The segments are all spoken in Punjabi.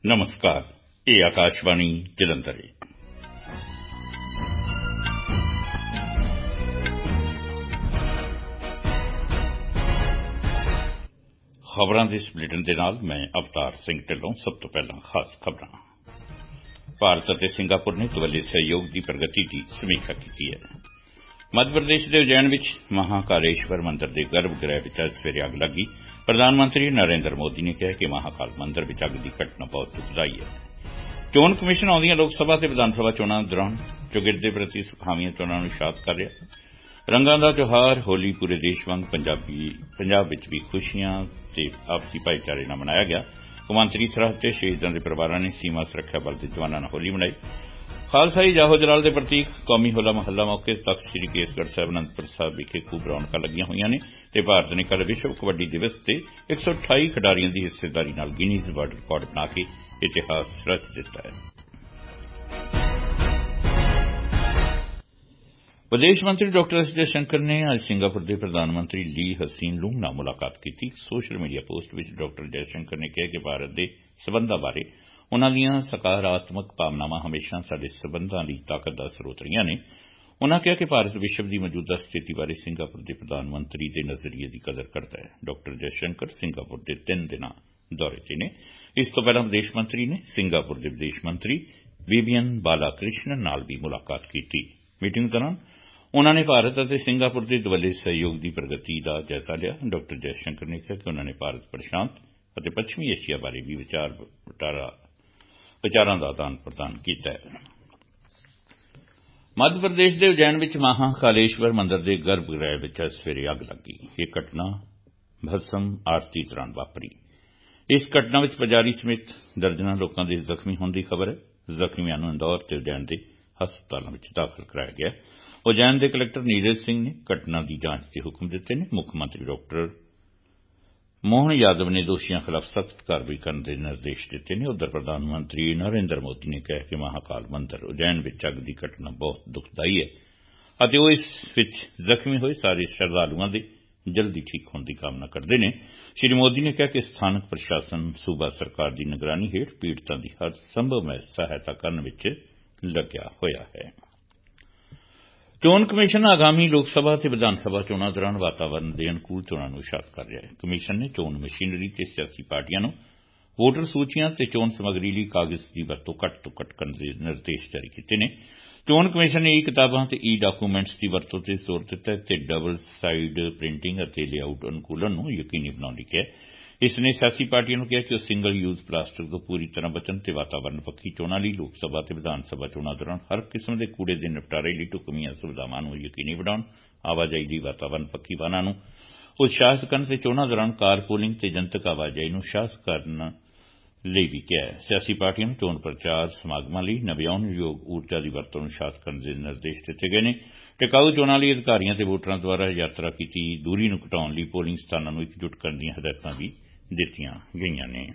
ਨਮਸਕਾਰ, ਇਹ ਆਕਾਸ਼ਵਾਣੀ ਜਲੰਧਰ ਹੈ। ਖਬਰਾਂ ਦੇ ਇਸ ਬੁਲੇਟਿਨ ਦੇ ਨਾਲ ਮੈਂ ਅਵਤਾਰ ਸਿੰਘ ਢਿੱਲੋਂ। ਸਭ ਤੋਂ ਪਹਿਲਾਂ ਖਾਸ ਖਬਰਾਂ। ਭਾਰਤ ਅਤੇ ਸਿੰਗਾਪੁਰ ਨੇ ਦੁਵੱਲੇ ਸਹਿਯੋਗ ਦੀ ਪ੍ਰਗਤੀ ਦੀ ਸਮੀਖਿਆ ਕੀਤੀ ਹੈ। ਮੱਧ ਪ੍ਰਦੇਸ਼ ਦੇ ਉਜੈਨ ਵਿੱਚ ਮਹਾਕਾਲੇਸ਼ਵਰ ਮੰਦਰ ਦੇ ਗਰਭ ਗ੍ਰਹਿ ਵਿੱਚ ਅੱਜ ਸਵੇਰੇ ਅੱਗ ਲੱਗੀ। ਪ੍ਰਧਾਨ ਮੰਤਰੀ ਨਰਿੰਦਰ ਮੋਦੀ ਨੇ ਕਿਹਾ ਕਿ ਮਹਾਕਾਲ ਮੰਦਰ ਵਿੱਚ ਅੱਗ ਦੀ ਘਟਨਾ ਬਹੁਤ ਦੁਖਦਾਈ ਹੈ। ਚੋਣ ਕਮਿਸ਼ਨ ਆਉਂਦੀਆਂ ਲੋਕ ਸਭਾ ਅਤੇ ਵਿਧਾਨ ਸਭਾ ਚੋਣਾਂ ਦੌਰਾਨ ਚੌਗਿਰਦੇ ਪ੍ਰਤੀ ਸੁਖਾਵੀਆਂ ਚੋਣਾਂ ਨੂੰ ਸ਼ਾਤ ਕਰ ਰਿਹਾ। ਰੰਗਾਂ ਦਾ ਤਿਉਹਾਰ ਹੋਲੀ ਪੂਰੇ ਦੇਸ਼ ਵਾਂਗ ਪੰਜਾਬ ਵਿੱਚ ਵੀ ਖੁਸ਼ੀਆਂ ਤੇ ਆਪਸੀ ਭਾਈਚਾਰੇ ਨਾਲ ਮਨਾਇਆ ਗਿਆ। ਕੌਮਾਂਤਰੀ ਸਰਹੱਦ ਤੇ ਸ਼ਹੀਦਾਂ ਦੇ ਪਰਿਵਾਰਾਂ ਨੇ ਸੀਮਾ ਸੁਰੱਖਿਆ ਬਲ ਦੇ ਜਵਾਨਾਂ ਨਾਲ ਹੋਲੀ ਮਨਾਈ। ਖਾਲਸਾਈ ਜਾਹੋ ਜਲਾਲ ਦੇ ਪ੍ਰਤੀਕ ਕੌਮੀ ਹੋਲਾ ਮਹੱਲਾ ਮੌਕੇ ਤਖ਼ਤ ਸ੍ਰੀ ਕੇਸਗੜ੍ਹ ਸਾਹਿਬ ਅਨੰਦਪੁਰ ਸਾਹਿਬ ਵਿਖੇ ਖੂਬ ਰੌਣਕਾਂ ਲੱਗੀਆਂ ਹੋਈਆਂ ਨੇ ਤੇ ਭਾਰਤ ਨੇ ਕੱਲ੍ਹ ਵਿਸ਼ਵ ਕਬੱਡੀ ਦਿਵਸ ਤੇ 128 ਖਿਡਾਰੀਆਂ ਦੀ ਹਿੱਸੇਦਾਰੀ ਨਾਲ ਗਿਨੀਜ਼ ਵਰਲਡ ਰਿਕਾਰਡ ਬਣਾ ਕੇ ਇਤਿਹਾਸ ਰਚ ਦਿੱਤਾ ਹੈ। ਵਿਦੇਸ਼ ਮੰਤਰੀ ਡਾਕਟਰ ਐਸ ਜੈਸ਼ੰਕਰ ਨੇ ਅੱਜ ਸਿੰਗਾਪੁਰ ਦੇ ਪ੍ਰਧਾਨ ਮੰਤਰੀ ਲੀ ਹਸੀਨ ਲੂੰਗ ਨਾਲ ਮੁਲਾਕਾਤ ਕੀਤੀ। ਇੱਕ ਸੋਸ਼ਲ ਮੀਡੀਆ ਪੋਸਟ ਵਿੱਚ ਡਾਕਟਰ ਜੈਸ਼ੰਕਰ ਨੇ ਕਿਹਾ ਕਿ ਭਾਰਤ ਦੇ ਸਬੰਧਾਂ ਬਾਰੇ ਉਨ੍ਹਾਂ ਦੀਆਂ ਸਕਾਰਾਤਮਕ ਭਾਵਨਾਵਾਂ ਹਮੇਸ਼ਾ ਸਾਡੇ ਸਬੰਧਾਂ ਲਈ ਤਾਕਤ ਦਾ ਸਰੋਤ ਰਹੀਆਂ ਨੇ। ਉਨ੍ਹਾਂ ਕਿਹਾ ਕਿ ਭਾਰਤ ਵਿਸ਼ਵ ਦੀ ਮੌਜੂਦਾ ਸਥਿਤੀ ਬਾਰੇ ਸਿੰਗਾਪੁਰ ਦੇ ਪ੍ਰਧਾਨ ਮੰਤਰੀ ਦੇ ਨਜ਼ਰੀਏ ਦੀ ਕਦਰ ਕਰਦਾ ਹੈ। ਡਾਕਟਰ ਜੈਸ਼ੰਕਰ ਸਿੰਗਾਪੁਰ ਦੇ 3 ਦਿਨਾਂ ਦੌਰੇ ਤੇ ਨੇ। ਇਸ ਤੋਂ ਪਹਿਲਾਂ ਵਿਦੇਸ਼ ਮੰਤਰੀ ਨੇ ਸਿੰਗਾਪੁਰ ਦੇ ਵਿਦੇਸ਼ ਮੰਤਰੀ ਵਿਵੀਅਨ ਬਾਲਾ ਕ੍ਰਿਸ਼ਨਨ ਨਾਲ ਵੀ ਮੁਲਾਕਾਤ ਕੀਤੀ। ਮੀਟਿੰਗ ਦੌਰਾਨ ਉਨ੍ਹਾਂ ਨੇ ਭਾਰਤ ਅਤੇ ਸਿੰਗਾਪੁਰ ਦੇ ਦੁਵੱਲੇ ਸਹਿਯੋਗ ਦੀ ਪ੍ਰਗਤੀ ਦਾ ਜਾਇਜ਼ਾ ਲਿਆ। ਡਾਕਟਰ ਜੈਸ਼ੰਕਰ ਨੇ ਕਿਹਾ ਕਿ ਉਨ੍ਹਾਂ ਨੇ ਭਾਰਤ ਪ੍ਰਸ਼ਾਂਤ ਅਤੇ ਪੱਛਮੀ ਏਸ਼ੀਆ ਬਾਰੇ ਵੀ ਵਿਚਾਰਾਂ ਦਾ ਆਦਾਨ ਪ੍ਰਦਾਨ ਕੀਤਾ ਹੈ। ਮੱਧ ਪ੍ਰਦੇਸ਼ ਦੇ ਉਜੈਨ ਵਿੱਚ ਮਹਾਕਾਲੇਸ਼ਵਰ ਮੰਦਰ ਦੇ ਗਰਭ ਗ੍ਰਹਿ ਵਿੱਚ ਅੱਜ ਸਵੇਰੇ ਅੱਗ ਲੱਗੀ। ਇਹ ਘਟਨਾ ਭਸਮ ਆਰਤੀ ਦੌਰਾਨ ਵਾਪਰੀ। ਇਸ ਘਟਨਾ ਵਿੱਚ ਪੁਜਾਰੀ ਸਮੇਤ ਦਰਜਨਾਂ ਲੋਕਾਂ ਦੇ ਜ਼ਖਮੀ ਹੋਣ ਦੀ ਖਬਰ ਹੈ। ਜ਼ਖਮੀਆਂ ਨੂੰ ਇੰਦੌਰ ਤੇ ਉਜੈਨ ਦੇ ਹਸਪਤਾਲਾਂ ਵਿੱਚ ਦਾਖਲ ਕਰਾਇਆ ਗਿਆ। ਉਜੈਨ ਦੇ ਕਲੈਕਟਰ ਨੀਰਜ ਸਿੰਘ ਨੇ ਘਟਨਾ ਦੀ ਜਾਂਚ ਦੇ ਹੁਕਮ ਦਿੱਤੇ ਨੇ। ਮੁੱਖ ਮੰਤਰੀ ਡਾਕਟਰ ਮੋਹਨ ਯਾਦਵ ਨੇ ਦੋਸ਼ੀਆਂ ਖਿਲਾਫ ਸਖਤ ਕਾਰਵਾਈ ਕਰਨ ਦੇ ਨਿਰਦੇਸ਼ ਦਿੱਤੇ ਨੇ। ਉੱਧਰ ਪ੍ਰਧਾਨ ਮੰਤਰੀ ਨਰਿੰਦਰ ਮੋਦੀ ਨੇ ਕਿਹਾ ਕਿ ਮਹਾਕਾਲ ਮੰਦਰ ਉਜੈਨ ਵਿੱਚ ਅੱਗ ਦੀ ਘਟਨਾ ਬਹੁਤ ਦੁਖਦਾਈ ਹੈ ਅਤੇ ਉਹ ਇਸ ਵਿੱਚ ਜ਼ਖਮੀ ਹੋਏ ਸਾਰੇ ਸ਼ਰਧਾਲੂਆਂ ਦੇ ਜਲਦੀ ਠੀਕ ਹੋਣ ਦੀ ਕਾਮਨਾ ਕਰਦੇ ਨੇ। ਸ਼੍ਰੀ ਮੋਦੀ ਨੇ ਕਿਹਾ ਕਿ ਸਥਾਨਕ ਪ੍ਰਸ਼ਾਸਨ ਸੂਬਾ ਸਰਕਾਰ ਦੀ ਨਿਗਰਾਨੀ ਹੇਠ ਪੀੜਤਾਂ ਦੀ ਹਰ ਸੰਭਵ ਸਹਾਇਤਾ ਕਰਨ ਵਿੱਚ ਲੱਗਿਆ ਹੋਇਆ ਹੈ। ਚੋਣ ਕਮਿਸ਼ਨ ਆਗਾਮੀ ਲੋਕ ਸਭਾ ਅਤੇ ਵਿਧਾਨ ਸਭਾ ਚੋਣਾਂ ਦੌਰਾਨ ਵਾਤਾਵਰਣ ਦੇ ਅਨੁਕੂਲ ਚੋਣਾਂ ਨੂੰ ਸ਼ਾਤ ਕਰ ਰਿਹਾ ਹੈ। ਕਮਿਸ਼ਨ ਨੇ ਚੋਣ ਮਸ਼ੀਨਰੀ ਤੇ ਸਿਆਸੀ ਪਾਰਟੀਆਂ ਨੂੰ ਵੋਟਰ ਸੂਚੀਆਂ ਤੇ ਚੋਣ ਸਮੱਗਰੀ ਲਈ ਕਾਗਜ਼ ਦੀ ਵਰਤੋਂ ਘੱਟ ਤੋਂ ਘੱਟ ਕਰਨ ਦੇ ਨਿਰਦੇਸ਼ ਜਾਰੀ ਕੀਤੇ ਨੇ। ਚੋਣ ਕਮਿਸ਼ਨ ਨੇ ਕਿਤਾਬਾਂ ਤੇ ਡਾਕੂਮੈਂਟਸ ਦੀ ਵਰਤੋਂ ਤੇ ਜ਼ੋਰ ਦਿੱਤਾ ਹੈ ਤੇ ਡਬਲ ਸਾਈਡ ਪ੍ਰਿੰਟਿੰਗ ਅਤੇ ਲੇਆਊਟ ਅਨੁਕੂਲਨ ਨੂੰ ਯਕੀਨੀ ਬਣਾਉਣ ਲਈ ਕਿਹਾ। ਇਸ ਨੇ ਸਿਆਸੀ ਪਾਰਟੀਆਂ ਨੂੰ ਕਿਹਾ ਕਿ ਉਹ ਸਿੰਗਲ ਯੂਜ਼ ਪਲਾਸਟਿਕ ਤੋਂ ਪੂਰੀ ਤਰ੍ਹਾਂ ਬਚਣ ਤੇ ਵਾਤਾਵਰਣ ਪੱਖੀ ਚੋਣਾਂ ਲਈ ਲੋਕ ਸਭਾ ਤੇ ਵਿਧਾਨ ਸਭਾ ਚੋਣਾਂ ਦੌਰਾਨ ਹਰ ਕਿਸਮ ਦੇ ਕੂੜੇ ਦੇ ਨਿਪਟਾਰੇ ਲਈ ਢੁਕਵੀਆਂ ਸੁਵਿਧਾਵਾਂ ਨੂੰ ਯਕੀਨੀ ਬਣਾਉਣ। ਆਵਾਜਾਈ ਲਈ ਵਾਤਾਵਰਣ ਪੱਖੀ ਵਾਹਨਾਂ ਨੂੰ ਉਤਸ਼ਾਹਿਤ ਕਰਨ ਤੇ ਚੋਣਾਂ ਦੌਰਾਨ ਕਾਰ ਪੂਲਿੰਗ ਤੇ ਜਨਤਕ ਆਵਾਜਾਈ ਨੂੰ ਉਤਸ਼ਾਹਿਤ ਕਰਨ ਲਈ ਵੀ ਕਿਹਾ ਹੈ। ਸਿਆਸੀ ਪਾਰਟੀਆਂ ਨੂੰ ਚੋਣ ਪ੍ਰਚਾਰ ਸਮਾਗਮਾਂ ਲਈ ਨਵਿਆਉਣਯੋਗ ਊਰਜਾ ਦੀ ਵਰਤੋਂ ਨੂੰ ਉਤਸ਼ਾਹਿਤ ਕਰਨ ਦੇ ਨਿਰਦੇਸ਼ ਦਿੱਤੇ ਗਏ ਨੇ। ਟਿਕਾਊ ਚੋਣਾਂ ਲਈ ਅਧਿਕਾਰੀਆਂ ਤੇ ਵੋਟਰਾਂ ਦੁਆਰਾ ਯਾਤਰਾ ਕੀਤੀ ਦੂਰੀ ਨੂੰ ਘਟਾਉਣ ਲਈ ਪੋਲਿੰਗ ਸਥਾਨਾਂ ਨੂੰ ਇਕਜੁੱਟ ਕਰਨ ਦੀਆਂ ਹਦਾਇਤਾਂ ਵੀ ਦਿੱਤੀਆਂ ਗਈਆਂ ਨੇ।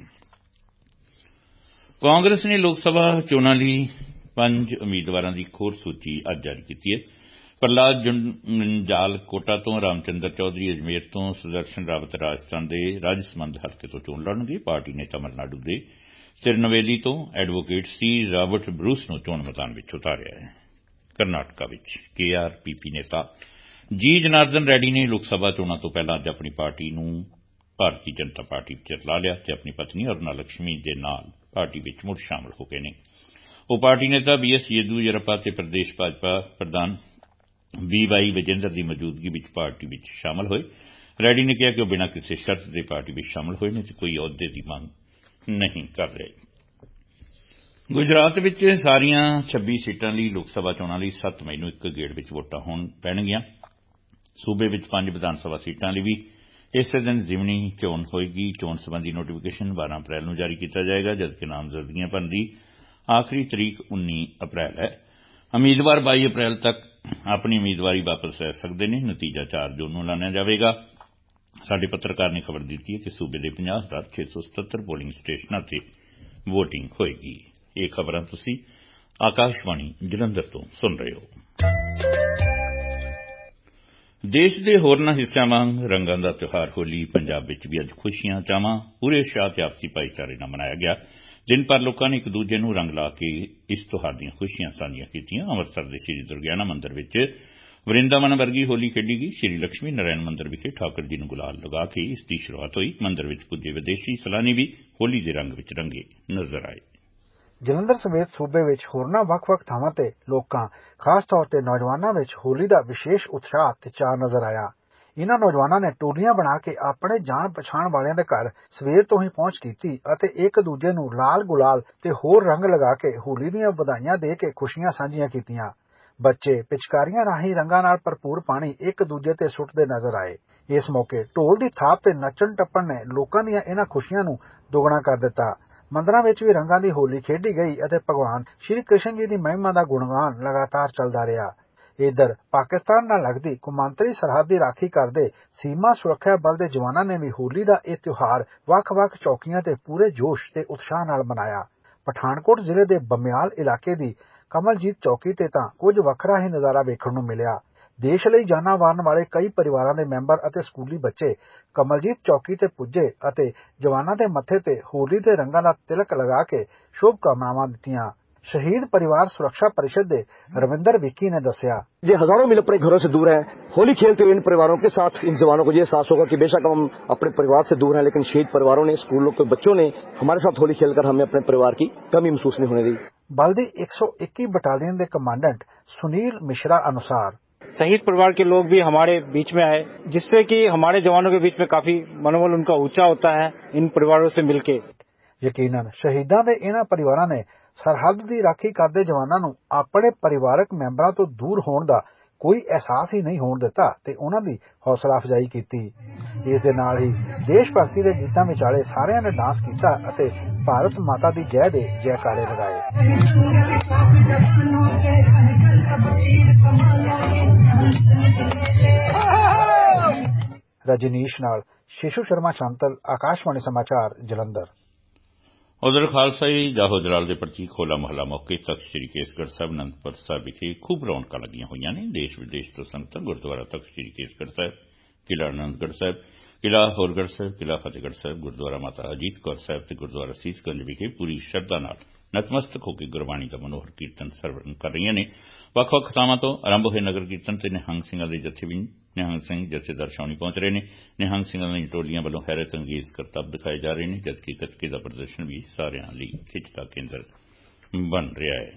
ਕਾਂਗਰਸ ਨੇ ਲੋਕ ਸਭਾ ਚੋਣਾਂ ਲਈ 5 ਉਮੀਦਵਾਰਾਂ ਦੀ ਇੱਕ ਹੋਰ ਸੂਚੀ ਅੱਜ ਜਾਰੀ ਕੀਤੀ ਹੈ। ਪ੍ਰਹਲਾਦ ਜੁੰਜਾਲ ਕੋਟਾ ਤੋਂ, ਰਾਮਚੰਦਰ ਚੌਧਰੀ ਅਜਮੇਰ ਤੋਂ, ਸੁਦਰਸ਼ਨ ਰਾਵਤ ਰਾਜਸਥਾਨ ਦੇ ਰਾਜਸਮੰਦ ਹਲਕੇ ਤੋਂ ਚੋਣ ਲੜਨਗੇ। ਪਾਰਟੀ ਨੇ ਤਮਿਲਨਾਡੂ ਦੇ ਤਿਰਨਵੇਲੀ ਤੋਂ ਐਡਵੋਕੇਟ ਸੀ ਰਾਬਰਟ ਬਰੂਸ ਨੂੰ ਚੋਣ ਮੈਦਾਨ ਵਿੱਚ ਉਤਾਰਿਆ ਹੈ। ਕਰਨਾਟਕਾ ਵਿੱਚ KRPP ਨੇਤਾ ਜੀ ਜਨਾਰਦਨ ਰੈੱਡੀ ਨੇ ਲੋਕ ਸਭਾ ਚੋਣਾਂ ਤੋਂ ਪਹਿਲਾਂ ਅੱਜ ਆਪਣੀ ਪਾਰਟੀ ਨੂੰ ਭਾਰਤੀ ਜਨਤਾ ਪਾਰਟੀ ਵਿੱਚ ਰਲਾ ਲਿਆ ਤੇ ਆਪਣੀ ਪਤਨੀ ਅਰੁਣਾ ਲక్ష్ਮੀ ਦੇ ਨਾਲ ਪਾਰਟੀ ਵਿੱਚ ਮੁੜ ਸ਼ਾਮਲ ਹੋ ਗਏ ਨੇ। ਉਹ ਪਾਰਟੀ ਨੇਤਾ BS ਯੇਦੂਰੱਪਾ ਤੇ ਪ੍ਰਦੇਸ਼ ਭਾਜਪਾ ਪ੍ਰਧਾਨ VY ਵਿਜੇਂਦਰ ਦੀ ਮੌਜੂਦਗੀ ਵਿੱਚ ਪਾਰਟੀ ਵਿੱਚ ਸ਼ਾਮਲ ਹੋਏ। ਰੈੱਡੀ ਨੇ ਕਿਹਾ ਕਿ ਉਹ ਬਿਨਾਂ ਕਿਸੇ ਸ਼ਰਤ ਦੇ ਪਾਰਟੀ ਵਿੱਚ ਸ਼ਾਮਲ ਹੋਏ ਨੇ ਤੇ ਕੋਈ ਅਹੁਦੇ ਦੀ ਮੰਗ ਨਹੀਂ ਕਰ ਰਹੇ। ਗੁਜਰਾਤ ਵਿੱਚ ਸਾਰੀਆਂ 26 ਸੀਟਾਂ ਲਈ ਲੋਕ ਸਭਾ ਚੋਣਾਂ ਲਈ 7 ਮਈ ਨੂੰ ਇੱਕ ਗੇੜ ਵਿੱਚ ਵੋਟਾਂ ਹੋਣ ਪੈਣਗੀਆਂ। ਸੂਬੇ ਵਿੱਚ 5 ਵਿਧਾਨ ਸਭਾ ਸੀਟਾਂ ਲਈ ਵੀ ਇਸੇ ਦਿਨ ਜ਼ਿਮਨੀ ਚੋਣ ਹੋਏਗੀ। ਚੋਣ ਸਬੰਧੀ ਨੋਟੀਫਿਕੇਸ਼ਨ 12 ਅਪ੍ਰੈਲ ਨੂੰ ਜਾਰੀ ਕੀਤਾ ਜਾਏਗਾ ਜਦਕਿ ਨਾਮਜ਼ਦਗੀਆਂ ਭਰਨ ਦੀ ਆਖਰੀ ਤਰੀਕ 19 ਅਪ੍ਰੈਲ ਹੈ। ਉਮੀਦਵਾਰ 22 ਅਪ੍ਰੈਲ ਤੱਕ ਆਪਣੀ ਉਮੀਦਵਾਰੀ ਵਾਪਸ ਲੈ ਸਕਦੇ ਨੇ। ਨਤੀਜਾ 4 ਜੂਨ ਨੂੰ ਐਲਾਨਿਆ ਜਾਵੇਗਾ। ਸਾਡੇ ਪੱਤਰਕਾਰ ਨੇ ਖਬਰ ਦਿੱਤੀ ਹੈ ਕਿ ਸੂਬੇ ਦੇ 50,677 ਪੋਲਿੰਗ ਸਟੇਸ਼ਨਾਂ ਤੇ ਵੋਟਿੰਗ ਹੋਏਗੀ। ਇਹ ਖਬਰਾਂ ਤੁਸੀਂ ਆਕਾਸ਼ਵਾਣੀ ਜਲੰਧਰ ਤੋਂ ਸੁਣ ਰਹੇ ਹੋ। ਦੇਸ਼ ਦੇ ਹੋਰਨਾਂ ਹਿੱਸਿਆਂ ਵਾਂਗ ਰੰਗਾਂ ਦਾ ਤਿਉਹਾਰ ਹੋਲੀ ਪੰਜਾਬ ਵਿੱਚ ਵੀ ਅੱਜ ਖੁਸ਼ੀਆਂ ਚਾਵਾਂ ਪੂਰੇ ਉਤਸ਼ਾਹ ਤੇ ਆਪਸੀ ਭਾਈਚਾਰੇ ਨਾਲ ਮਨਾਇਆ ਗਿਆ। दिन भर लोगों ने एक दूजे नूं रंग ला के इस त्योहार दीआं खुशियां साझीआं कीतीआं। अमृतसर के श्री दुर्गियाना मंदिर विच वृंदावन वर्गी होली खेडी गई। श्री लक्ष्मी नारायण मंदिर विखे ठाकुर जी नूं गुलाल लगा के इसकी शुरुआत हुई। मंदिर विच पुजे विदेशी सैलानी भी होली के रंग विच रंगे नजर आए। जलंधर समेत सूबे विच होरनां ਵੱਖ-ਵੱਖ ਥਾਵਾਂ ਤੇ ਲੋਕਾਂ खास तौर ਤੇ नौजवानों विच होली ਦਾ विशेष उत्साह ਤੇ ਚਾਅ नजर आया। इन्हां नौजवानों ने टोलियां बना के अपने जान पछाण वालियां दे घर सवेर तो ही पहुंच कीती ਅਤੇ एक दूजे ਨੂੰ लाल गुलाल ਤੇ ਹੋਰ रंग लगा के होली ਦੀਆਂ ਵਧਾਈਆਂ ਦੇ ਕੇ खुशियां ਸਾਂਝੀਆਂ ਕੀਤੀਆਂ। ਬੱਚੇ ਪਿਚਕਾਰੀਆਂ ਰਾਹੀਂ ਰੰਗਾਂ ਨਾਲ ਭਰਪੂਰ ਪਾਣੀ ਇੱਕ ਦੂਜੇ ਤੇ ਸੁੱਟਦੇ ਨਜ਼ਰ ਆਏ। ਇਸ ਮੌਕੇ ਢੋਲ ਦੀ ਥਾਪ ਤੇ ਨੱਚਣ ਟੱਪਣ ਨੇ ਲੋਕਾਂ ਦੀਆਂ ਇਹਨਾਂ ਖੁਸ਼ੀਆਂ ਨੂੰ ਦੁੱਗਣਾ ਕਰ ਦਿੱਤਾ। ਮੰਦਰਾਂ ਵਿੱਚ ਵੀ ਰੰਗਾਂ ਦੀ ਹੋਲੀ ਖੇਡੀ ਗਈ ਅਤੇ ਭਗਵਾਨ ਸ਼੍ਰੀ ਕ੍ਰਿਸ਼ਨ ਜੀ ਦੀ ਮਹਿਮਾ ਦਾ ਗੁਣਗਾਨ ਲਗਾਤਾਰ ਚੱਲਦਾ ਰਿਹਾ। ਇਧਰ ਪਾਕਿਸਤਾਨ ਨਾਲ ਲੱਗਦੀ ਕੌਮਾਂਤਰੀ ਸਰਹੱਦ ਦੀ ਰਾਖੀ ਕਰਦੇ ਸੀਮਾ ਸੁਰੱਖਿਆ ਬਲ ਦੇ ਜਵਾਨਾਂ ਨੇ ਵੀ ਹੋਲੀ ਦਾ ਇਹ ਤਿਉਹਾਰ ਵੱਖ-ਵੱਖ ਚੌਕੀਆਂ ਤੇ ਪੂਰੇ ਜੋਸ਼ ਤੇ ਉਤਸ਼ਾਹ ਨਾਲ ਮਨਾਇਆ। ਪਠਾਨਕੋਟ ਜ਼ਿਲ੍ਹੇ ਦੇ ਬਮਿਆਲ ਇਲਾਕੇ ਦੀ ਕਮਲਜੀਤ ਚੌਕੀ ਤੇ ਤਾਂ ਕੁਝ ਵੱਖਰਾ ਹੀ ਨਜ਼ਾਰਾ ਵੇਖਣ ਨੂੰ ਮਿਲਿਆ। ਦੇਸ਼ ਲਈ ਜਾਨਾਂ ਵਾਰਨ ਵਾਲੇ ਕਈ ਪਰਿਵਾਰਾਂ ਦੇ ਮੈਂਬਰ ਅਤੇ ਸਕੂਲੀ ਬੱਚੇ ਕਮਲਜੀਤ ਚੌਕੀ ਤੇ ਪੁੱਜੇ ਅਤੇ ਜਵਾਨਾਂ ਦੇ ਮੱਥੇ ਤੇ ਹੋਲੀ ਦੇ ਰੰਗਾਂ ਦਾ ਤਿਲਕ ਲਗਾ ਕੇ ਸ਼ੁਭ ਕਾਮਨਾਵਾਂ ਦਿੱਤੀਆਂ। शहीद परिवार सुरक्षा परिषद के रविंदर विक्की ने दसिया, ये हजारों मील अपने घरों से दूर हैं, होली खेलते हुए इन परिवारों के साथ इन जवानों को ये एहसास होगा कि बेशक हम अपने परिवार से दूर हैं, लेकिन शहीद परिवारों ने, स्कूलों के बच्चों ने हमारे साथ होली खेलकर हमें अपने परिवार की कमी महसूस नहीं होने दी। बल दी 121 बटालियन के कमांडेंट सुनील मिश्रा अनुसार शहीद परिवार के लोग भी हमारे बीच में आए, जिससे कि हमारे जवानों के बीच में काफी मनोबल उनका ऊंचा होता है इन परिवारों से मिलके। यकीनन शहीदां दे इन्हां परिवारां ने सरहद की राखी करते जवानों नूं अपने परिवारक मैंबरां तो दूर होने का कोई एहसास ही नहीं होने दिता ते उन्हां दी हौसला अफजाई की। इस दे नाल ही देश भगती के गीतां विचाले सारियां ने डांस किया अते भारत माता दी जय दे जयकारे लगाए। रजनीश नाल शिशु शर्मा शांतल, आकाशवाणी समाचार, जलंधर। उधर खालसाई जाहोदराल के प्रतीक होला मोहल्ला मौके तख्त श्री केसगढ़ साहब अनंदपुर साहब विखे खूब रौनक लगियां हुई ने। देश विदेश तो संगतां गुरुद्वारा तख्त श्री केसगढ़ साहब, किला आनंदगढ़ साहब, किला होरगढ़ साहब, किला फतेहगढ़ साहब, गुरुद्वारा माता अजीत कौर साहब ते गुरुद्वारा सीसगंज विखे पूरी श्रद्धा नाल नतमस्तक होकर गुरबाणी का मनोहर कीर्तन सरवण कर रही ने। ਵੱਖ-ਵੱਖ ਥਾਵਾਂ ਤੋਂ ਆਰੰਭ ਹੋਏ ਨਗਰ ਕੀਰਤਨ ਤੇ ਨਿਹੰਗ ਸਿੰਘਾਂ ਦੇ ਜਥੇ ਵੀ ਨਿਹੰਗ ਸਿੰਘ ਜਥੇਦਾਰ ਛਾਉਣੀ ਪਹੁੰਚ ਰਹੇ ਨੇ। ਨਿਹੰਗ ਸਿੰਘਾਂ ਦੀਆਂ ਟੋਲੀਆਂ ਵੱਲੋਂ ਹੈਰਤ ਅੰਗੇਜ਼ ਕਰਤੱਵ ਦਿਖਾਏ ਜਾ ਰਹੇ ਨੇ, ਜਦਕਿ ਗੱਤਕੇ ਦਾ ਪ੍ਰਦਰਸ਼ਨ ਵੀ ਸਾਰਿਆਂ ਲਈ ਖਿੱਚ ਦਾ ਕੇਂਦਰ ਬਣ ਰਿਹਾ ਹੈ।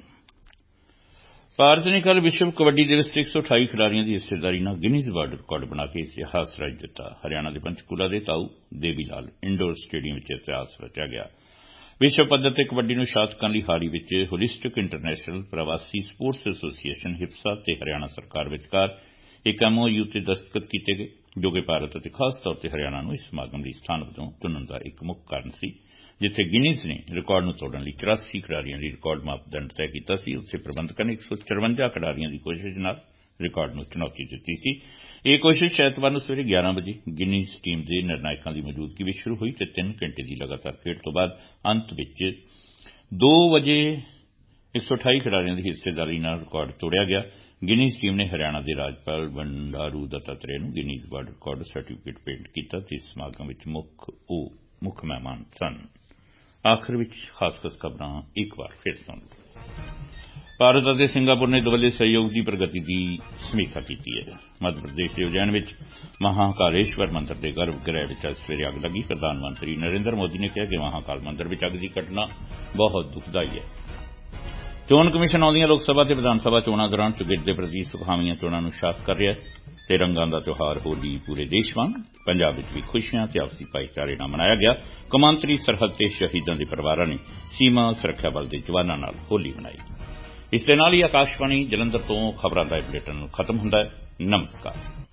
ਭਾਰਤ ਨੇ ਕੱਲ੍ਹ ਵਿਸ਼ਵ ਕਬੱਡੀ ਦਿਵਸ ਤੇ 128 ਖਿਡਾਰੀਆਂ ਦੀ ਹਿੱਸੇਦਾਰੀ ਨਾਲ ਗਿਨੀਜ਼ ਵਰਲਡ ਰਿਕਾਰਡ ਬਣਾ ਕੇ ਇਤਿਹਾਸ ਰਚ ਦਿੱਤਾ। ਹਰਿਆਣਾ ਦੇ ਪੰਚਕੂਲਾ ਦੇ ਤਾਊ ਦੇਵੀ ਲਾਲ ਇੰਡੋਰ ਸਟੇਡੀਅਮ ਵਿੱਚ ਇਤਿਹਾਸ ਰਚਿਆ ਗਿਆ। विश्व पद्धर ते कबड्डी नूं शात करन लई हाल ही विच होलिस्टिक इंटरनेशनल प्रवासी स्पोर्ट्स एसोसीएशन हिप्सा ते हरियाणा सरकार विचकार एक MOU ते दस्तखत कीते गए, जो कि भारत अते खास तौर ते हरियाणा नूं इस समागम लई स्थान वजों चुनण दा एक मुख कारण सी। जिथे गिनीज ने रिकार्ड नूं तोड़न लई 84 खिडारियां लई रिकार्ड मापदंड तय कीता सी, उत्थे प्रबंधकां ने 154 खिडारियां दी कोशिश नाल रिकार्ड नूं चुनौती दित्ती सी। यह कोशिश ऐतवार नूं सवेरे 11 बजे गिनीज टीम के निर्णायकों की मौजूदगी में शुरू हुई ते 3 घंटे की लगातार खेड तो बाद अंत विच 2 बजे 128 खिडारियों की हिस्सेदारी नाल रिकार्ड तोड़िया गया। गिनीज टीम ने हरियाणा के राज्यपाल बंडारू दत्तात्रेय नूं गिनीज वर्ल्ड रिकार्ड सर्टिफिकेट भेंट किया ते इस समागम विच मुख मेहमान सन। आखिर विच खास खबरां एक बार फिर सुण। भारत और सिंगापुर ने दुवल्ले सहयोग की प्रगति की समीक्षा की है। मध्य प्रदेश के उज्जैन में महाकालेश्वर मंदिर के गर्भगृह में अज सवेरे अग लगी। प्रधानमंत्री नरेंद्र मोदी ने कहा कि महाकाल मंदिर में अग की घटना बहुत दुखदाई है। चोण कमीशन आउंदियां लोक सभा ते विधान सभा चोणां दौरान चुगिरद के प्रति सुखावीआं चोणां नूं शात कर रहा है ते रंगां दा त्योहार होली पूरे देश वांग पंजाब विच भी खुशियां ते आपसी भाईचारे नाल मनाया गया। कौमांतरी सरहद ते शहीदां दे परिवारां ने सीमा सुरक्षा बल दे जवानां नाल होली मनाई। इस दे नाल ही आकाशवाणी जलंधर तो खबरां दा बुलेटिन खत्म हुंदा है। नमस्कार।